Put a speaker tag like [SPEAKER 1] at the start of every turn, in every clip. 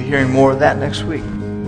[SPEAKER 1] hearing more of that next week.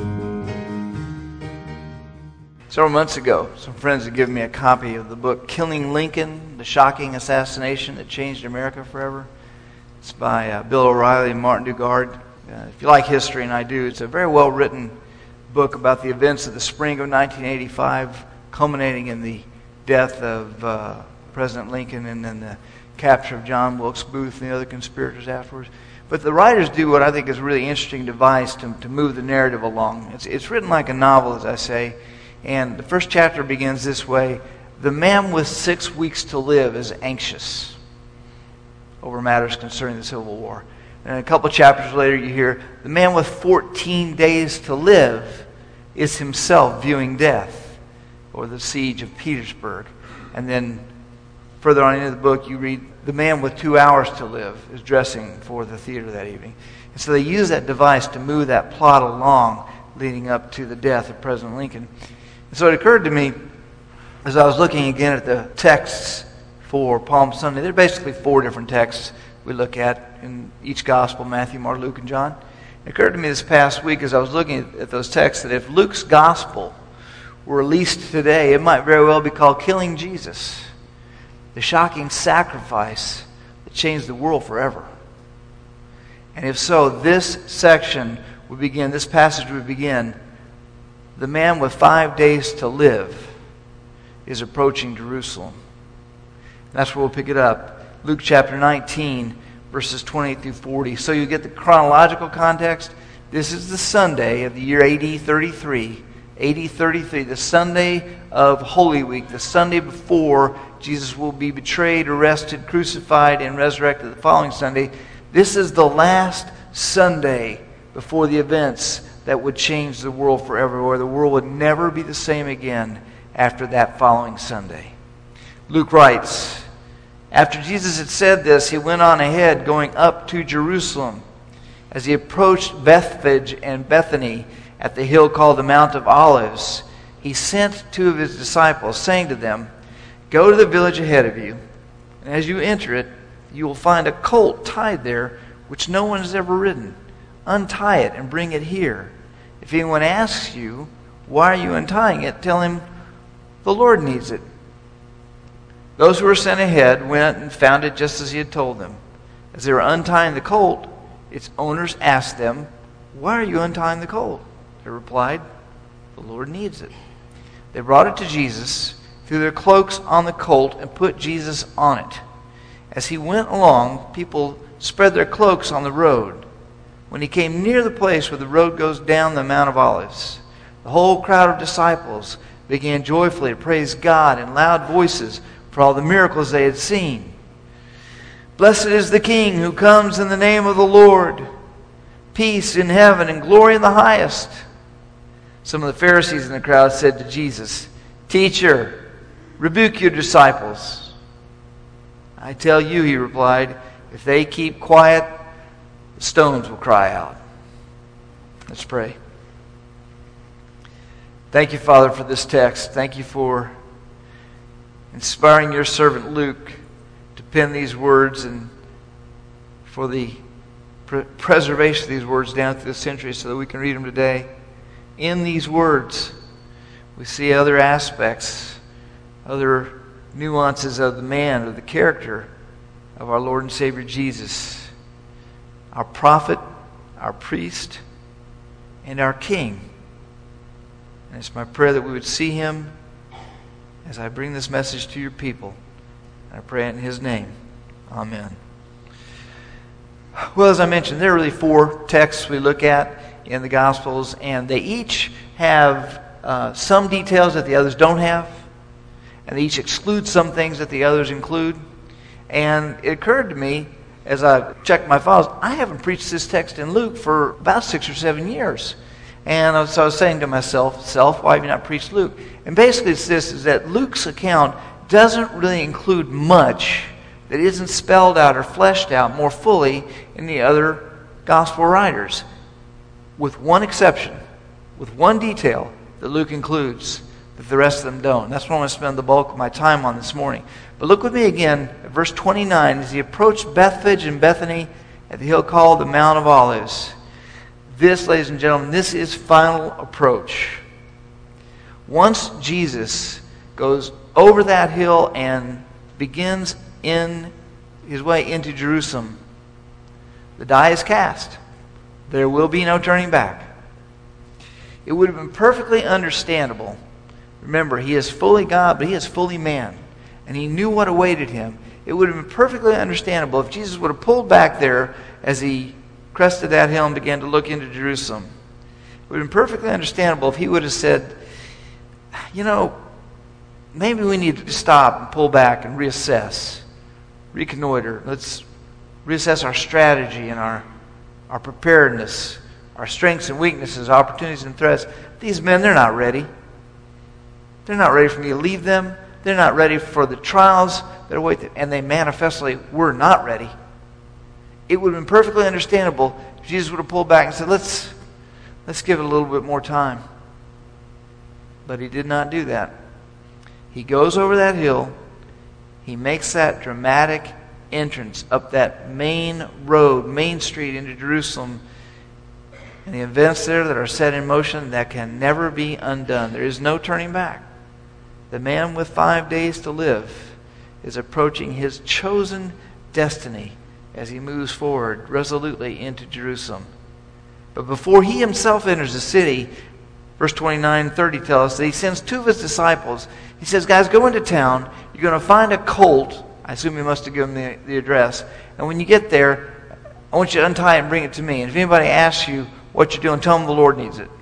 [SPEAKER 1] Several months ago, some friends had given me a copy of the book Killing Lincoln, The Shocking Assassination That Changed America Forever. It's by Bill O'Reilly and Martin Dugard. If you like history, and I do, it's a very well-written book about the events of the spring of 1985, culminating in the death of President Lincoln and then the capture of John Wilkes Booth and the other conspirators afterwards. But the writers do what I think is a really interesting device to move the narrative along. It's written like a novel, as I say, and the first chapter begins this way: the man with 6 weeks to live is anxious over matters concerning the Civil War. And a couple chapters later you hear, the man with 14 days to live is himself viewing death, or the siege of Petersburg. And then further on into the book you read, the man with 2 hours to live is dressing for the theater that evening. And so they use that device to move that plot along leading up to the death of President Lincoln. And so it occurred to me, as I was looking again at the texts for Palm Sunday, there are basically 4 different texts we look at in each gospel: Matthew, Mark, Luke, and John. It occurred to me this past week as I was looking at those texts that if Luke's gospel were released today, it might very well be called Killing Jesus, the shocking sacrifice that changed the world forever. And if so, this section would begin, this passage would begin, the man with 5 days to live is approaching Jerusalem. That's where we'll pick it up. Luke chapter 19, verses 28 through 40. So you get the chronological context. This is the Sunday of the year AD 33. AD 33, the Sunday of Holy Week, the Sunday before Jesus will be betrayed, arrested, crucified, and resurrected the following Sunday. This is the last Sunday before the events that would change the world forever, where the world would never be the same again after that following Sunday. Luke writes, after Jesus had said this, he went on ahead, going up to Jerusalem. As he approached Bethphage and Bethany at the hill called the Mount of Olives, he sent 2 of his disciples, saying to them, go to the village ahead of you, and as you enter it, you will find a colt tied there, which no one has ever ridden. Untie it and bring it here. If anyone asks you, why are you untying it? Tell him, the Lord needs it. Those who were sent ahead went and found it just as he had told them. As they were untying the colt, its owners asked them, why are you untying the colt? They replied, the Lord needs it. They brought it to Jesus, threw their cloaks on the colt, and put Jesus on it. As he went along, people spread their cloaks on the road. When he came near the place where the road goes down the Mount of Olives, the whole crowd of disciples began joyfully to praise God in loud voices for all the miracles they had seen. Blessed is the King who comes in the name of the Lord. Peace in heaven and glory in the highest. Some of the Pharisees in the crowd said to Jesus, Teacher, rebuke your disciples. I tell you, he replied, if they keep quiet, the stones will cry out. Let's pray. Thank you, Father, for this text. Thank you for inspiring your servant Luke to pen these words, and for the preservation of these words down through the centuries so that we can read them today. In these words, we see other aspects, other nuances of the man, of the character of our Lord and Savior Jesus, our prophet, our priest, and our King. And it's my prayer that we would see him as I bring this message to your people. And I pray it in his name. Amen. Well, as I mentioned, there are really 4 texts we look at in the Gospels, and they each have some details that the others don't have, and they each exclude some things that the others include. And it occurred to me, as I checked my files, I haven't preached this text in Luke for about 6 or 7 years. And so I was saying to myself, why have you not preached Luke? And basically it's this, is that Luke's account doesn't really include much that isn't spelled out or fleshed out more fully in the other gospel writers, with one exception, with one detail that Luke includes that the rest of them don't. That's what I'm going to spend the bulk of my time on this morning. But look with me again at verse 29. As he approached Bethphage and Bethany at the hill called the Mount of Olives, This, ladies and gentlemen, this is final approach. Once Jesus goes over that hill and begins in his way into Jerusalem, the die is cast. There will be no turning back. It would have been perfectly understandable. Remember, he is fully God, but he is fully man. And he knew what awaited him. It would have been perfectly understandable if Jesus would have pulled back there as he crested that hill and began to look into Jerusalem. It would have been perfectly understandable if he would have said, maybe we need to stop and pull back and reassess, reconnoiter. Let's reassess our strategy and our preparedness, our strengths and weaknesses, opportunities and threats. These men, they're not ready. They're not ready for me to lead them. They're not ready for the trials that await them. And they manifestly were not ready. It would have been perfectly understandable if Jesus would have pulled back and said, let's give it a little bit more time. But he did not do that. He goes over that hill. He makes that dramatic entrance up that main road, main street into Jerusalem. And the events there that are set in motion that can never be undone. There is no turning back. The man with 5 days to live is approaching his chosen destiny as he moves forward resolutely into Jerusalem. But before he himself enters the city, verse 29 and 30 tell us that he sends two of his disciples. He says, guys, go into town. You're going to find a colt. I assume he must have given the address. And when you get there, I want you to untie it and bring it to me. And if anybody asks you what you're doing, tell them the Lord needs it.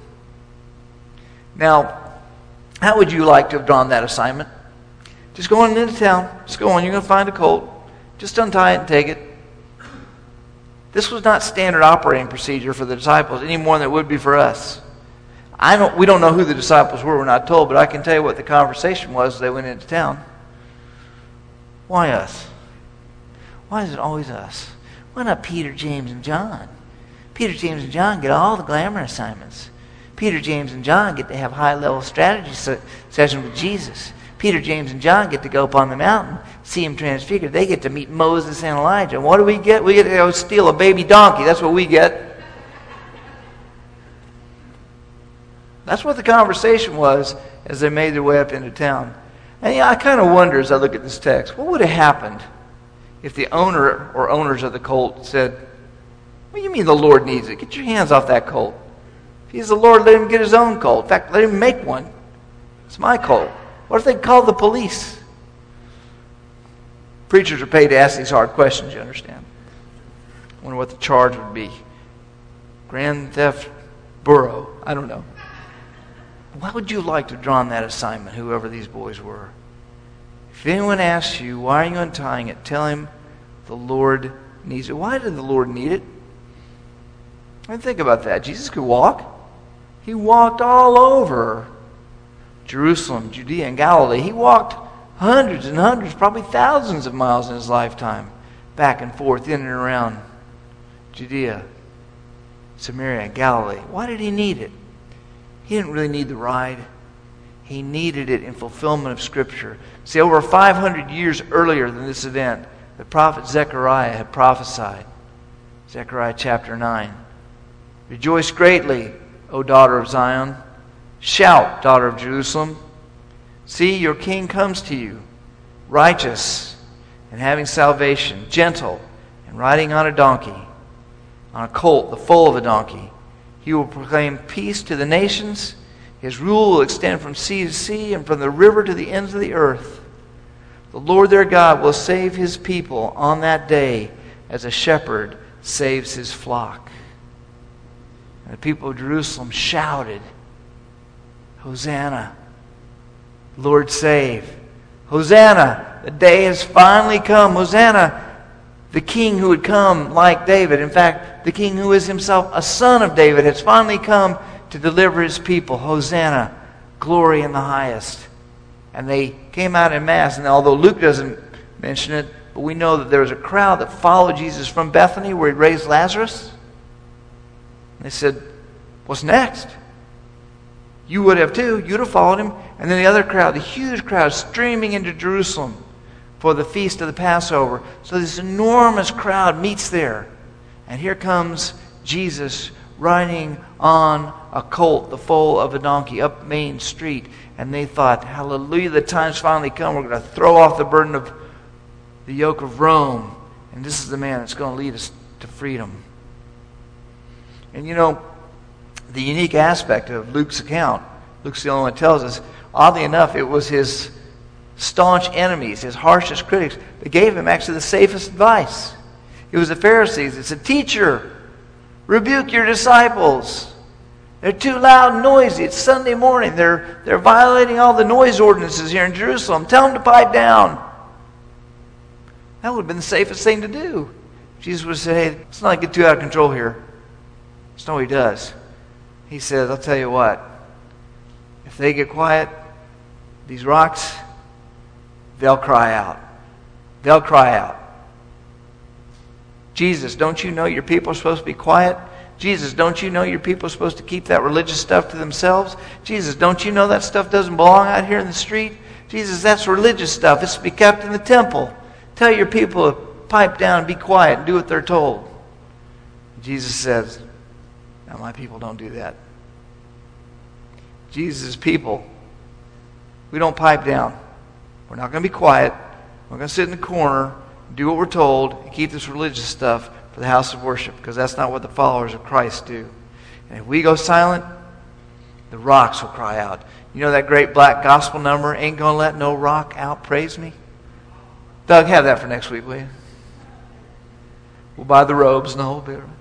[SPEAKER 1] Now, how would you like to have drawn that assignment? Just go on into town. Just go on. You're going to find a colt. Just untie it and take it. This was not standard operating procedure for the disciples any more than it would be for us. We don't know who the disciples were. We're not told. But I can tell you what the conversation was as they went into town. Why us? Why is it always us? Why not Peter, James, and John? Peter, James, and John get all the glamour assignments. Peter, James, and John get to have high-level strategy sessions with Jesus. Peter, James, and John get to go up on the mountain, see him transfigured. They get to meet Moses and Elijah. And what do we get? We get to go steal a baby donkey. That's what we get. That's what the conversation was as they made their way up into town. And I kind of wonder as I look at this text, what would have happened if the owner or owners of the colt said, what do you mean the Lord needs it? Get your hands off that colt. If he's the Lord, let him get his own colt. In fact, let him make one. It's my colt. What if they called the police? Preachers are paid to ask these hard questions, you understand. I wonder what the charge would be. Grand theft burro. I don't know. Why would you like to have drawn that assignment, whoever these boys were? If anyone asks you, why are you untying it? Tell him the Lord needs it. Why did the Lord need it? I mean, think about that. Jesus could walk. He walked all over Jerusalem, Judea, and Galilee. He walked hundreds and hundreds, probably thousands of miles in his lifetime, back and forth, in and around Judea, Samaria, and Galilee. Why did he need it? He didn't really need the ride. He needed it in fulfillment of Scripture. See, over 500 years earlier than this event, the prophet Zechariah had prophesied. Zechariah chapter 9. Rejoice greatly, O daughter of Zion. Shout, daughter of Jerusalem. See, your king comes to you, righteous and having salvation, gentle and riding on a donkey, on a colt, the foal of a donkey. He will proclaim peace to the nations. His rule will extend from sea to sea and from the river to the ends of the earth. The Lord their God will save his people on that day as a shepherd saves his flock. And the people of Jerusalem shouted, Hosanna, Lord save. Hosanna, the day has finally come. Hosanna, the king who would come like David. In fact, the king who is himself a son of David has finally come to deliver his people. Hosanna, glory in the highest. And they came out en masse. And although Luke doesn't mention it, but we know that there was a crowd that followed Jesus from Bethany where he raised Lazarus. And they said, what's next? You would have too. You'd have followed him. And then the other crowd, the huge crowd streaming into Jerusalem for the feast of the Passover. So this enormous crowd meets there. And here comes Jesus riding on a colt, the foal of a donkey, up Main Street. And they thought, hallelujah, the time's finally come. We're going to throw off the burden of the yoke of Rome. And this is the man that's going to lead us to freedom. And you know, the unique aspect of Luke's account, Luke's the only one that tells us, oddly enough, it was his staunch enemies, his harshest critics, that gave him actually the safest advice. It was the Pharisees that said, teacher, rebuke your disciples. They're too loud and noisy. It's Sunday morning. They're violating all the noise ordinances here in Jerusalem. Tell them to pipe down. That would have been the safest thing to do. Jesus would have said, hey, let's not get too out of control here. That's not what he does. He says, I'll tell you what. If they get quiet, these rocks, they'll cry out. They'll cry out. Jesus, don't you know your people are supposed to be quiet? Jesus, don't you know your people are supposed to keep that religious stuff to themselves? Jesus, don't you know that stuff doesn't belong out here in the street? Jesus, that's religious stuff. It's to be kept in the temple. Tell your people to pipe down and be quiet and do what they're told. Jesus says, now my people don't do that. Jesus' people, we don't pipe down. We're not going to be quiet. We're going to sit in the corner, do what we're told, and keep this religious stuff for the house of worship, because that's not what the followers of Christ do. And if we go silent, the rocks will cry out. You know that great black gospel number, ain't gonna let no rock out praise me? Doug, have that for next week, will you? We'll buy the robes and the whole bit.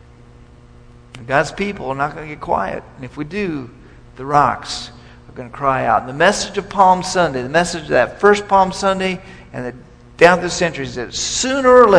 [SPEAKER 1] And God's people are not going to get quiet. And if we do, the rocks are going to cry out. And the message of Palm Sunday, the message of that first Palm Sunday and down through the centuries, is that sooner or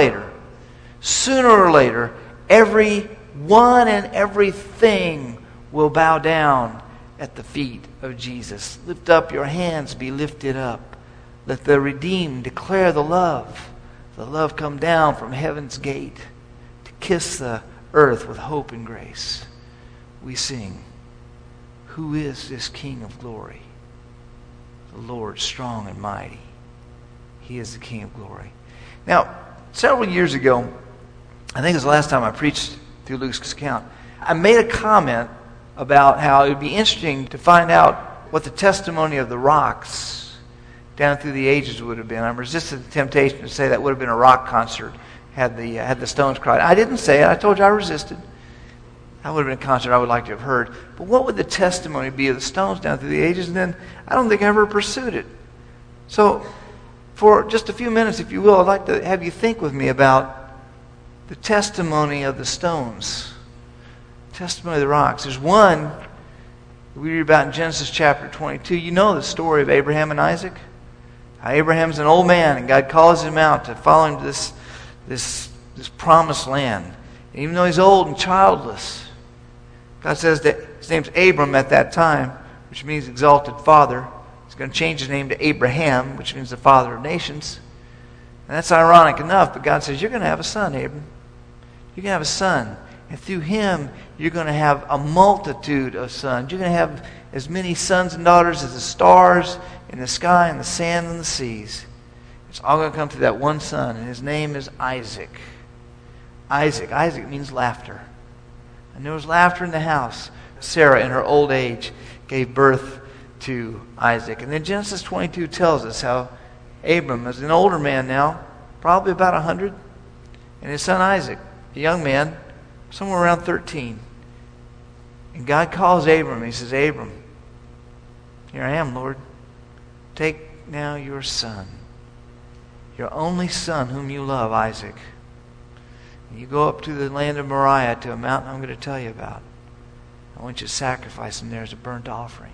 [SPEAKER 1] later, everyone and everything will bow down at the feet of Jesus. Lift up your hands, be lifted up. Let the redeemed declare the love come down from heaven's gate to kiss the earth with hope and grace. We sing, who is this King of glory? The Lord strong and mighty. He is the King of glory. Now, several years ago, I think it was the last time I preached through Luke's account, I made a comment about how it would be interesting to find out what the testimony of the rocks down through the ages would have been. I resisted the temptation to say that would have been a rock concert had the stones cried. I didn't say it. I told you I resisted. That would have been a concert I would like to have heard. But what would the testimony be of the stones down through the ages? And then I don't think I ever pursued it. So for just a few minutes, if you will, I'd like to have you think with me about the testimony of the stones. Testimony of the rocks. There's one we read about in Genesis chapter 22. You know the story of Abraham and Isaac? How Abraham's an old man and God calls him out to follow him to this promised land. And even though he's old and childless, God says that his name's Abram at that time, which means exalted father. He's going to change his name to Abraham, which means the father of nations. And that's ironic enough, but God says, you're going to have a son, Abram. You're going to have a son. And through him, you're going to have a multitude of sons. You're going to have as many sons and daughters as the stars in the sky and the sand and the seas. It's all going to come through that one son, and his name is Isaac. Isaac means laughter. And there was laughter in the house. Sarah, in her old age, gave birth to Isaac. And then Genesis 22 tells us how Abram is an older man now, probably about 100, and his son Isaac, a young man, somewhere around 13. And God calls Abram. He says, Abram, here I am, Lord. Take now your son, your only son whom you love, Isaac. And you go up to the land of Moriah to a mountain I'm going to tell you about. I want you to sacrifice him there as a burnt offering.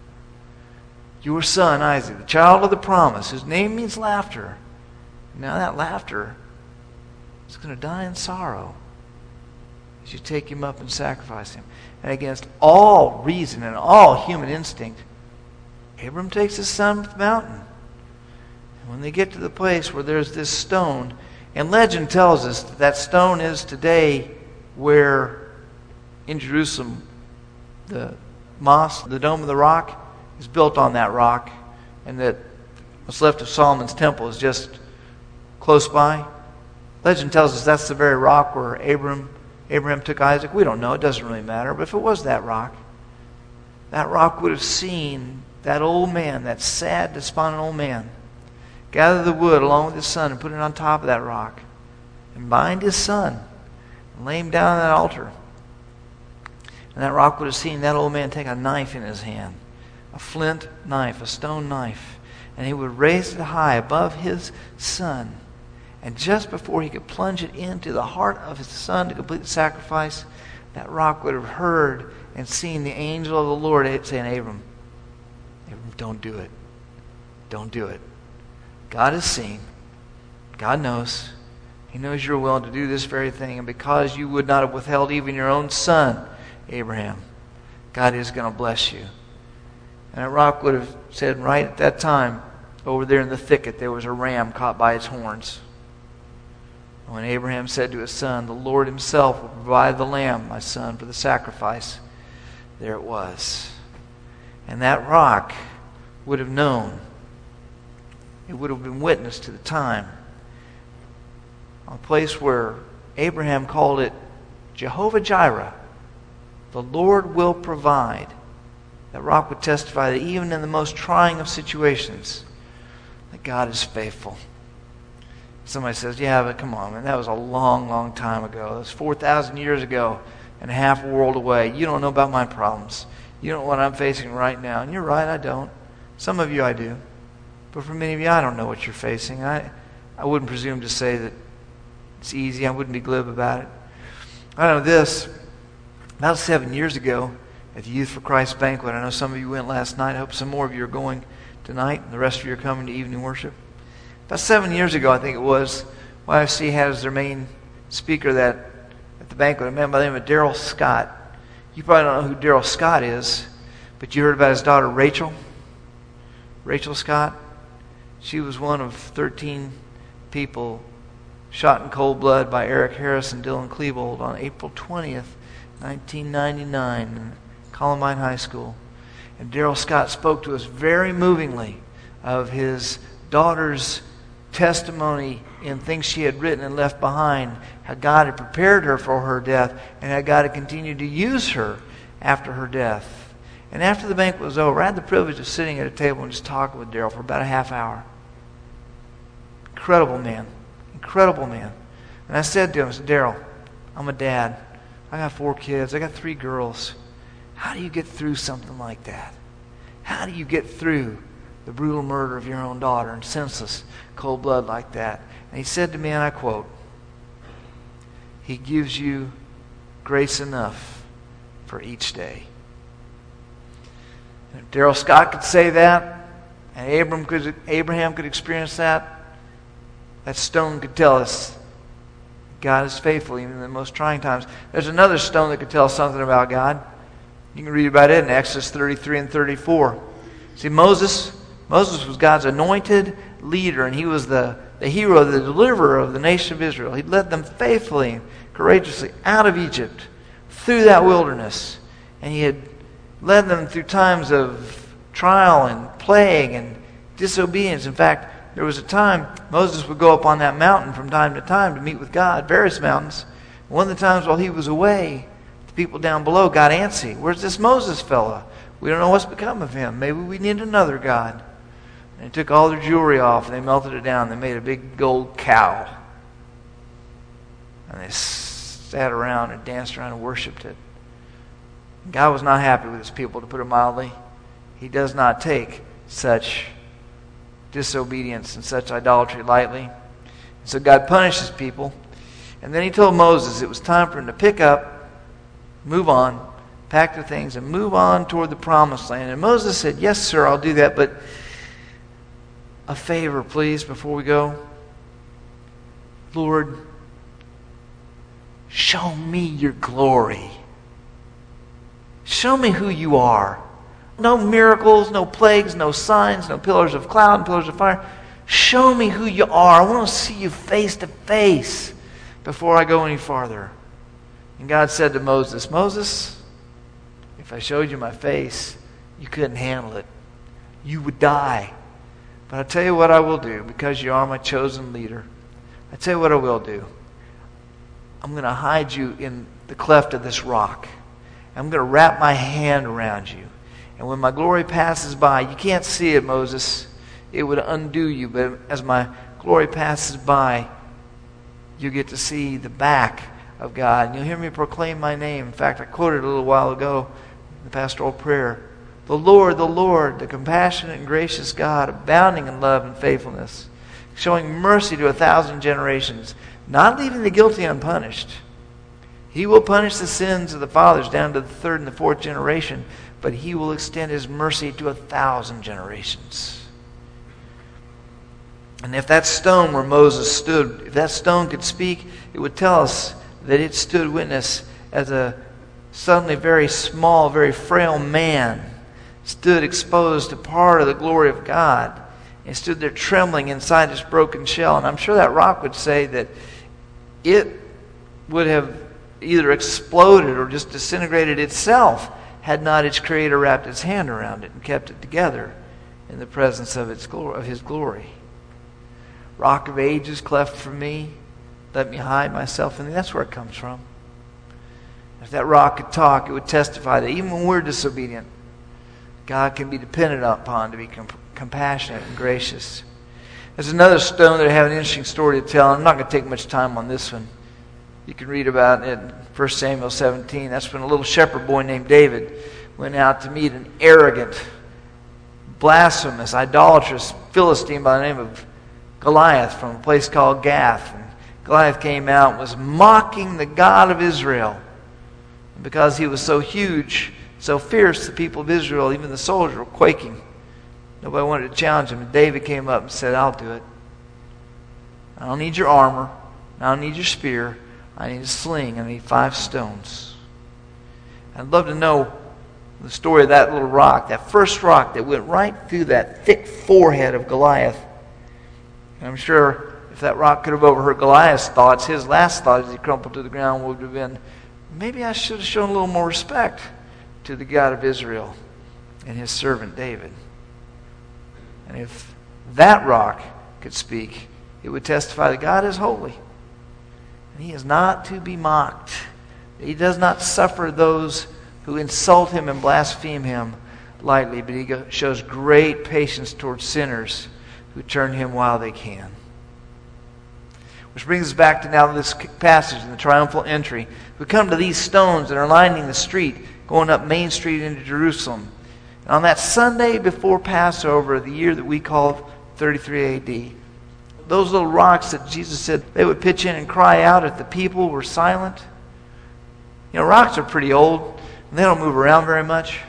[SPEAKER 1] Your son, Isaac, the child of the promise, whose name means laughter. Now that laughter is going to die in sorrow as you take him up and sacrifice him. And against all reason and all human instinct, Abram takes his son to the mountain. And when they get to the place where there's this stone, and legend tells us that that stone is today where in Jerusalem the mosque, the Dome of the Rock, is built on that rock, and that what's left of Solomon's temple is just close by. Legend tells us that's the very rock where Abram Abraham took Isaac? We don't know. It doesn't really matter. But if it was that rock would have seen that old man, that sad, despondent old man, gather the wood along with his son and put it on top of that rock and bind his son and lay him down on that altar. And that rock would have seen that old man take a knife in his hand, a flint knife, a stone knife, and he would raise it high above his son. And just before he could plunge it into the heart of his son to complete the sacrifice, that rock would have heard and seen the angel of the Lord saying, Abram, don't do it. Don't do it. God has seen. God knows. He knows you're willing to do this very thing. And because you would not have withheld even your own son, Abraham, God is going to bless you. And that rock would have said right at that time, over there in the thicket, there was a ram caught by its horns. When Abraham said to his son, the Lord himself will provide the lamb, my son, for the sacrifice, there it was. And that rock would have known. It would have been witness to the time. A place where Abraham called it Jehovah Jireh. The Lord will provide. That rock would testify that even in the most trying of situations, that God is faithful. Somebody says, yeah, but come on, man, that was a long, long time ago. That was 4,000 years ago and half a world away. You don't know about my problems. You don't know what I'm facing right now. And you're right, I don't. Some of you I do. But for many of you, I don't know what you're facing. I wouldn't presume to say that it's easy. I wouldn't be glib about it. I know this. About 7 years ago at the Youth for Christ banquet, I know some of you went last night. I hope some more of you are going tonight, and the rest of you are coming to evening worship. About 7 years ago, I think it was, YFC had as their main speaker that at the banquet a man by the name of Daryl Scott. You probably don't know who Daryl Scott is, but you heard about his daughter Rachel Scott. She was one of 13 people shot in cold blood by Eric Harris and Dylan Klebold on April 20th, 1999 in Columbine High School. And Daryl Scott spoke to us very movingly of his daughter's testimony in things she had written and left behind, how God had prepared her for her death, and how God had continued to use her after her death. And after the banquet was over, I had the privilege of sitting at a table and just talking with Daryl for about a half hour. Incredible man. Incredible man. And I said to him, I said, Daryl, I'm a dad. I got 4 kids. I got 3 girls. How do you get through something like that? How do you get through the brutal murder of your own daughter in senseless cold blood like that? And he said to me, and I quote, He gives you grace enough for each day. And if Daryl Scott could say that, and Abraham could experience that, that stone could tell us God is faithful even in the most trying times. There's another stone that could tell us something about God. You can read about it in Exodus 33 and 34. See, Moses was God's anointed leader, and he was the hero, the deliverer of the nation of Israel. He led them faithfully and courageously out of Egypt through that wilderness. And he had led them through times of trial and plague and disobedience. In fact, there was a time Moses would go up on that mountain from time to time to meet with God, various mountains. One of the times while he was away, the people down below got antsy. Where's this Moses fella? We don't know what's become of him. Maybe we need another God. And they took all their jewelry off and they melted it down. They made a big gold cow. And they sat around and danced around and worshipped it. And God was not happy with his people, to put it mildly. He does not take such disobedience and such idolatry lightly. And so God punished his people. And then he told Moses it was time for him to pick up, move on, pack their things, and move on toward the promised land. And Moses said, yes, sir, I'll do that, but a favor, please, before we go. Lord, show me your glory. Show me who you are. No miracles, no plagues, no signs, no pillars of cloud and pillars of fire. Show me who you are. I want to see you face to face before I go any farther. And God said to Moses, Moses, if I showed you my face, you couldn't handle it. You would die. But I'll tell you what I will do, because you are my chosen leader. I'll tell you what I will do. I'm going to hide you in the cleft of this rock. I'm going to wrap my hand around you. And when my glory passes by, you can't see it, Moses. It would undo you. But as my glory passes by, you get to see the back of God. And you'll hear me proclaim my name. In fact, I quoted a little while ago in the pastoral prayer. The Lord, the compassionate and gracious God, abounding in love and faithfulness, showing mercy to 1,000 generations, not leaving the guilty unpunished. He will punish the sins of the fathers down to the third and the fourth generation, but he will extend his mercy to 1,000 generations. And if that stone where Moses stood, if that stone could speak, it would tell us that it stood witness as a suddenly very small, very frail man stood exposed to part of the glory of God and stood there trembling inside his broken shell. And I'm sure that rock would say that it would have either exploded or just disintegrated itself had not its creator wrapped its hand around it and kept it together in the presence of his glory. Rock of ages, cleft for me, let me hide myself in thee. That's where it comes from. If that rock could talk, it would testify that even when we're disobedient, God can be depended upon to be compassionate and gracious. There's another stone that I have an interesting story to tell. I'm not going to take much time on this one. You can read about it in 1 Samuel 17. That's when a little shepherd boy named David went out to meet an arrogant, blasphemous, idolatrous Philistine by the name of Goliath from a place called Gath. And Goliath came out and was mocking the God of Israel. And because he was so huge, so fierce, the people of Israel, even the soldiers, were quaking. Nobody wanted to challenge him. And David came up and said, I'll do it. I don't need your armor. I don't need your spear. I need a sling. I need 5 stones. I'd love to know the story of that little rock, that first rock that went right through that thick forehead of Goliath. And I'm sure if that rock could have overheard Goliath's thoughts, his last thought as he crumpled to the ground would have been, maybe I should have shown a little more respect to the God of Israel and his servant David. And if that rock could speak, it would testify that God is holy. And he is not to be mocked. He does not suffer those who insult him and blaspheme him lightly, but he shows great patience towards sinners who turn to him while they can. Which brings us back to now this passage in the triumphal entry. We come to these stones that are lining the street, going up Main Street into Jerusalem. And on that Sunday before Passover, the year that we call 33 AD, those little rocks that Jesus said they would pitch in and cry out if the people were silent. You know, rocks are pretty old, and they don't move around very much.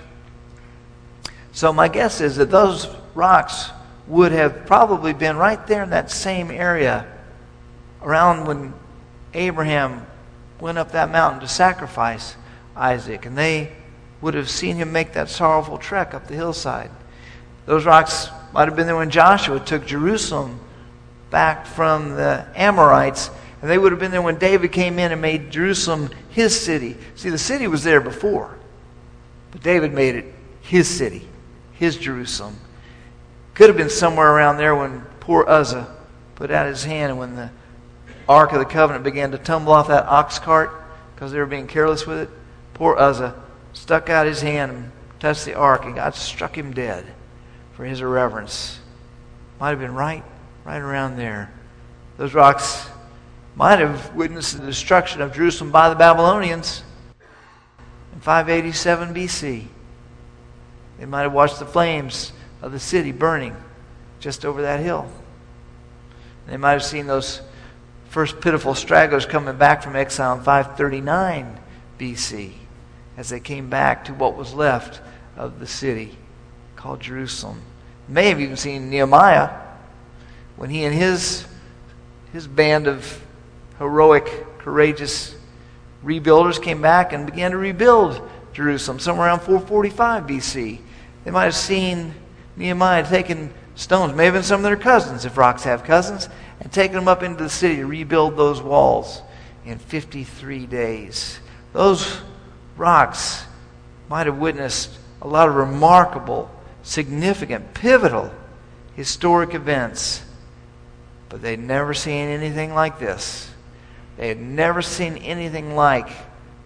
[SPEAKER 1] So my guess is that those rocks would have probably been right there in that same area around when Abraham went up that mountain to sacrifice Isaac, and they would have seen him make that sorrowful trek up the hillside. Those rocks might have been there when Joshua took Jerusalem back from the Amorites, and they would have been there when David came in and made Jerusalem his city. See, the city was there before, but David made it his city, his Jerusalem. Could have been somewhere around there when poor Uzzah put out his hand, and when the Ark of the Covenant began to tumble off that ox cart because they were being careless with it. Poor Uzzah stuck out his hand and touched the ark, and God struck him dead for his irreverence. Might have been right around there. Those rocks might have witnessed the destruction of Jerusalem by the Babylonians in 587 BC. They might have watched the flames of the city burning just over that hill. They might have seen those first pitiful stragglers coming back from exile in 539 BC as they came back to what was left of the city called Jerusalem. May have even seen Nehemiah when he and his band of heroic, courageous rebuilders came back and began to rebuild Jerusalem somewhere around 445 BC. They might have seen Nehemiah taking stones, may have been some of their cousins, if rocks have cousins, and taking them up into the city to rebuild those walls in 53 days. Those rocks might have witnessed a lot of remarkable, significant, pivotal, historic events, but they'd never seen anything like this. They had never seen anything like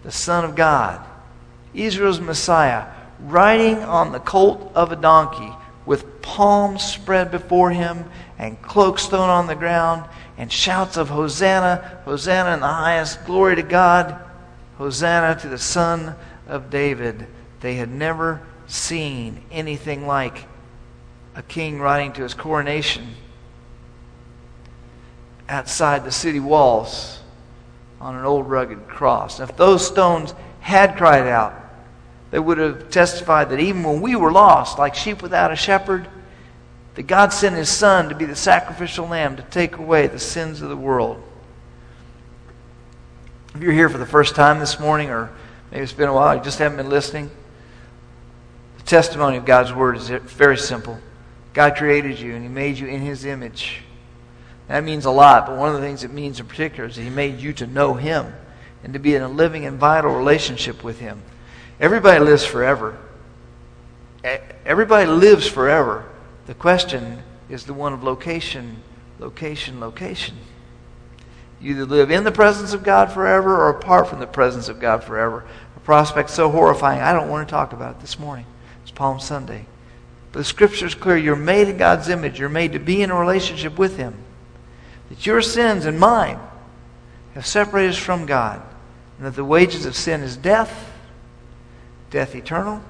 [SPEAKER 1] the Son of God, Israel's Messiah, riding on the colt of a donkey, with palms spread before him and cloaks thrown on the ground, and shouts of Hosanna, Hosanna in the highest, glory to God, Hosanna to the Son of David. They had never seen anything like a king riding to his coronation outside the city walls on an old rugged cross. And if those stones had cried out, they would have testified that even when we were lost, like sheep without a shepherd, that God sent His Son to be the sacrificial lamb to take away the sins of the world. If you're here for the first time this morning, or maybe it's been a while, you just haven't been listening, the testimony of God's Word is very simple. God created you, and He made you in His image. That means a lot, but one of the things it means in particular is that He made you to know Him and to be in a living and vital relationship with Him. Everybody lives forever. Everybody lives forever. The question is the one of location, location, location. You either live in the presence of God forever or apart from the presence of God forever. A prospect so horrifying, I don't want to talk about it this morning. It's Palm Sunday. But the Scripture is clear. You're made in God's image. You're made to be in a relationship with Him. That your sins and mine have separated us from God. And that the wages of sin is death, death eternal.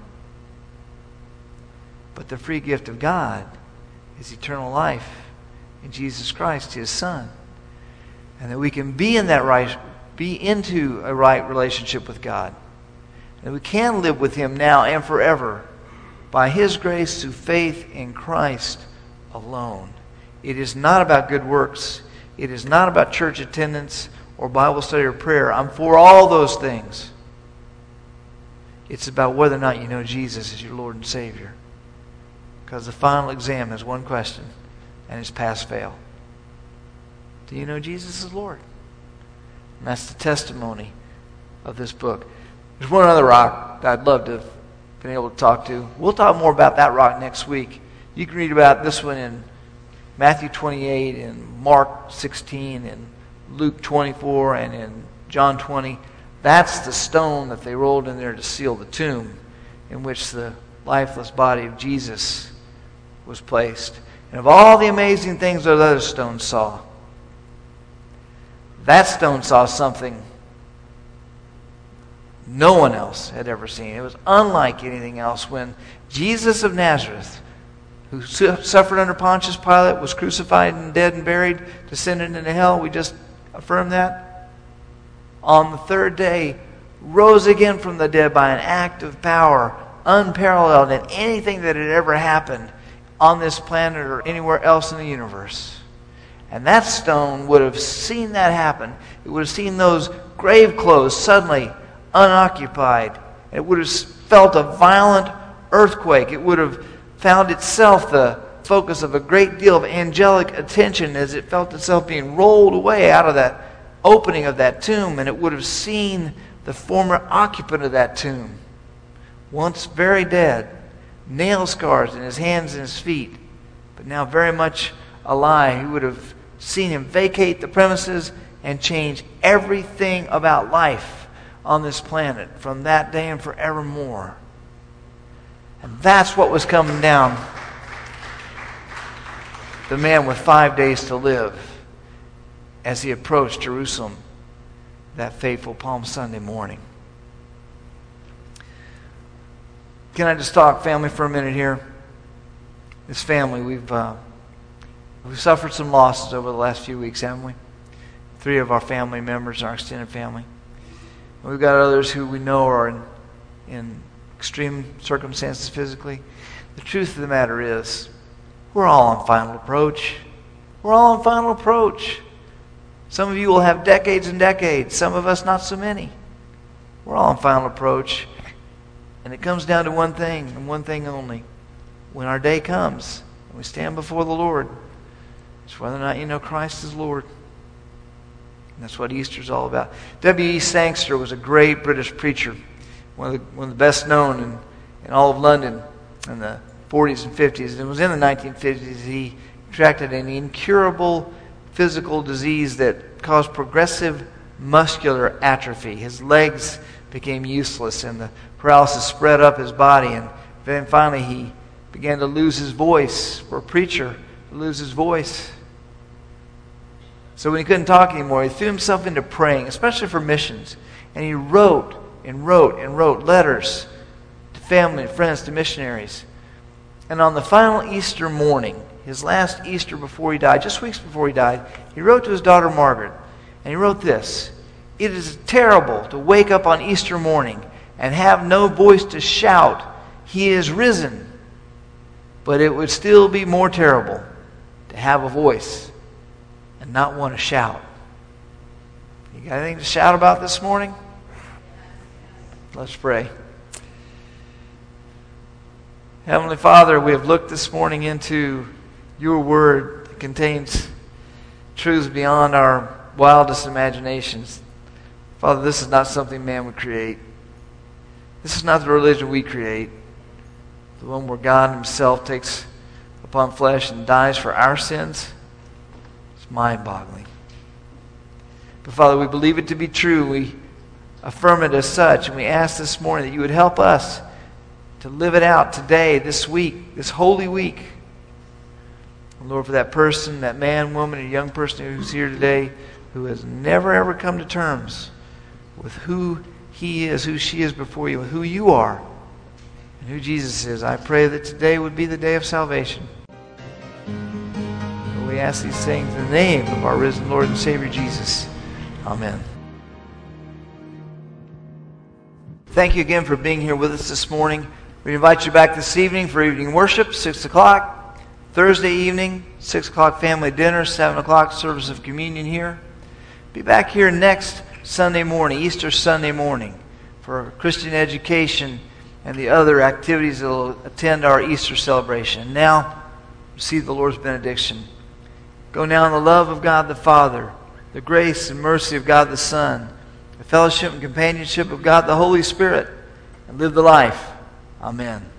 [SPEAKER 1] But the free gift of God is eternal life in Jesus Christ, His Son. And that we can be into a right relationship with God. And we can live with Him now and forever by His grace through faith in Christ alone. It is not about good works. It is not about church attendance or Bible study or prayer. I'm for all those things. It's about whether or not you know Jesus as your Lord and Savior. Because the final exam has one question, and it's pass-fail. Do you know Jesus as Lord? And that's the testimony of this book. There's one other rock that I'd love to have been able to talk to. We'll talk more about that rock next week. You can read about this one in Matthew 28, and Mark 16, and Luke 24, and in John 20. That's the stone that they rolled in there to seal the tomb in which the lifeless body of Jesus was placed. And of all the amazing things those other stones saw, that stone saw something no one else had ever seen. It was unlike anything else. When Jesus of Nazareth, who suffered under Pontius Pilate, was crucified and dead and buried, descended into hell, we just affirmed that, on the third day, rose again from the dead by an act of power unparalleled in anything that had ever happened on this planet or anywhere else in the universe. And that stone would have seen that happen. It would have seen those grave clothes suddenly unoccupied. It would have felt a violent earthquake. It would have found itself the focus of a great deal of angelic attention as it felt itself being rolled away out of that opening of that tomb. And it would have seen the former occupant of that tomb, once very dead, nail scars in his hands and his feet, but now very much alive. He would have seen him vacate the premises and change everything about life on this planet from that day and forevermore. And that's what was coming down the man with 5 days to live as he approached Jerusalem that fateful Palm Sunday morning. Can I just talk family for a minute here? This family, we've suffered some losses over the last few weeks, haven't we? 3 of our family members, our extended family. And we've got others who we know are in extreme circumstances physically. The truth of the matter is, we're all on final approach. We're all on final approach. Some of you will have decades and decades. Some of us, not so many. We're all on final approach. And it comes down to one thing, and one thing only. When our day comes, and we stand before the Lord, it's whether or not you know Christ is Lord. And that's what Easter's all about. W.E. Sangster was a great British preacher, one of the best known in all of London in the 40s and 50s. And it was in the 1950s he contracted an incurable physical disease that caused progressive muscular atrophy. His legs became useless, and the paralysis spread up his body, and then finally he began to lose his voice. For a preacher to lose his voice. So when he couldn't talk anymore, he threw himself into praying, especially for missions. And he wrote and wrote and wrote letters to family and friends, to missionaries. And on the final Easter morning, his last Easter before he died, just weeks before he died, he wrote to his daughter Margaret. And he wrote this: "It is terrible to wake up on Easter morning and have no voice to shout, 'He is risen.' But it would still be more terrible to have a voice and not want to shout." You got anything to shout about this morning? Let's pray. Heavenly Father, we have looked this morning into your word that contains truths beyond our wildest imaginations. Father, this is not something man would create. This is not the religion we create. The one where God himself takes upon flesh and dies for our sins. It's mind-boggling. But Father, we believe it to be true. We affirm it as such. And we ask this morning that you would help us to live it out today, this week, this holy week. And Lord, for that person, that man, woman, or young person who's here today who has never ever come to terms with who he is, who she is before you, with who you are, and who Jesus is, I pray that today would be the day of salvation. And we ask these things in the name of our risen Lord and Savior Jesus. Amen. Thank you again for being here with us this morning. We invite you back this evening for evening worship, 6 o'clock. Thursday evening, 6 o'clock family dinner, 7 o'clock service of communion here. Be back here next Sunday morning, Easter Sunday morning, for Christian education and the other activities that will attend our Easter celebration. Now, receive the Lord's benediction. Go now in the love of God the Father, the grace and mercy of God the Son, the fellowship and companionship of God the Holy Spirit, and live the life. Amen.